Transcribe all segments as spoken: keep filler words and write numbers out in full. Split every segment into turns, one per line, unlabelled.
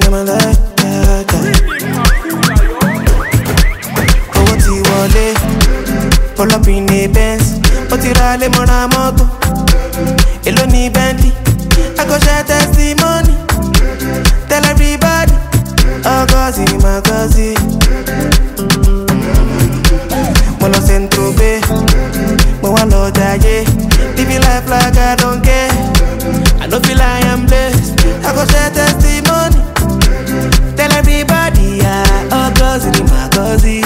in my life, yeah, yeah. Owó ti wọlé, pull up in a Benz. Mo ti ra lé mo ra mọ́tò, èló ní Bentley. I go share testimony, tell everybody, oh Gozi, my Gozi. Mo lọ Centro Bay, mo wá lọ jayé. Living life like I don't care, I no feel I am blessed. I go share testimony, tell everybody, yeah, oh Gozi, my Gozi.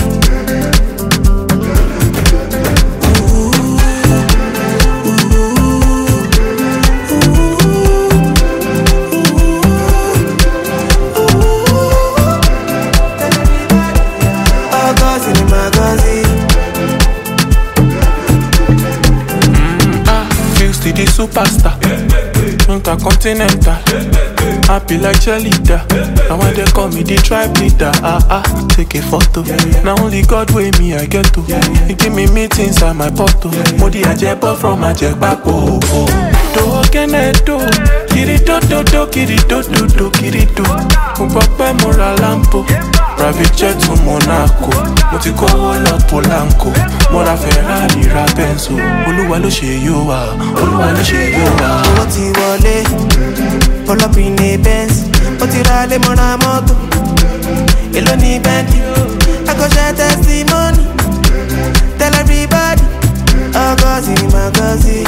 The superstar, intercontinental, happy like cheerleader. Now when they call me the tribe leader, ah ah, take a photo. Now only God way me I get to. He give me meetings at my portal. Modi ajebo from ajebako. Do kene do, kiri do do do, kiri do do do, kiri do. Mbappe mora lampo, private jet to Monaco. Moti ko wala Polanco, mora Ferrari ra Benzo. Oluwa lo ṣe yo wa, Oluwa lo ṣe yo wa.
Owó ti wọlé, pull up in a Benz. Mo ti ra lé mo ra mọ́tò, èló ní Bentley. I go share testimony, tell everybody, oh Gozi, my Gozi.